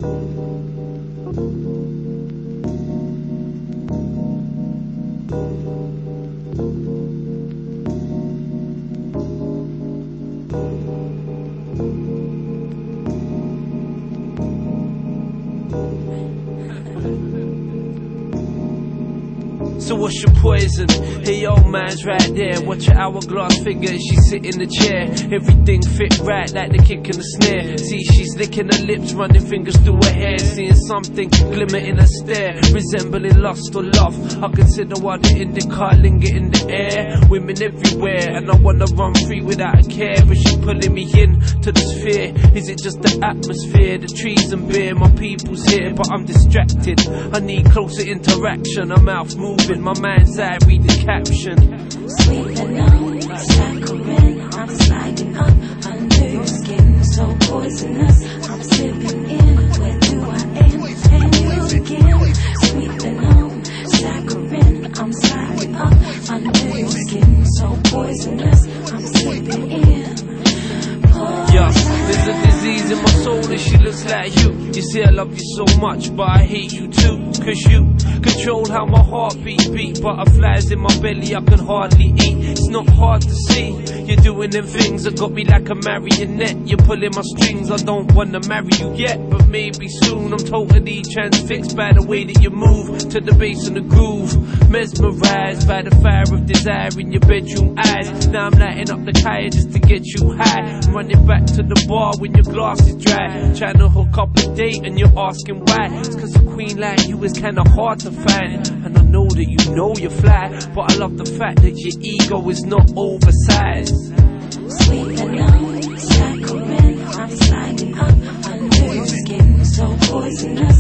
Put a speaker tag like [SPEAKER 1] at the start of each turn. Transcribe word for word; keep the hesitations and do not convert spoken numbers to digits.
[SPEAKER 1] So what's your poison? Hey, old man's right there. Watch your hourglass figure as she sit in the chair. Everything fit right like the kick and the snare. See, she's licking her lips, running fingers through her hair. Seeing something glimmer in her stare, resembling lust or love. I consider while the indica linger in the air. Women everywhere, and I wanna run free without a care. But she pulling me in to the sphere. Is it just the atmosphere, the trees and beer? My people's here, but I'm distracted. I need closer interaction. Her mouth moving, my mind's eye read the caption.
[SPEAKER 2] Sweet and numb, saccharine. I'm sliding up under your skin, so poisonous. I'm slipping in. Where do I end? And you again. Sweet and numb, saccharine. I'm sliding up under your skin, so poisonous. I'm slipping in.
[SPEAKER 1] Yeah, there's a disease in my soul and she looks like you. You see I love you so much, but I hate you too. Cause you control how my heartbeat beat. Butterflies in my belly I can hardly eat. It's not hard to see. You're doing them things that got me like a marionette. You're pulling my strings, I don't wanna marry you yet. But maybe soon, I'm totally transfixed by the way that you move to the bass and the groove. Mesmerized by the fire of desire in your bedroom eyes. Now I'm lighting up the fire just to get you high. I'm running back to the bar when your glass is dry. Trying to hook up a date and you're asking why. It's cause a queen like you is kinda hard to find. And I know that you know you're fly, but I love the fact that your ego is not oversized.
[SPEAKER 2] Sweet and numb, saccharine. I'm sliding up under your skin, so poisonous.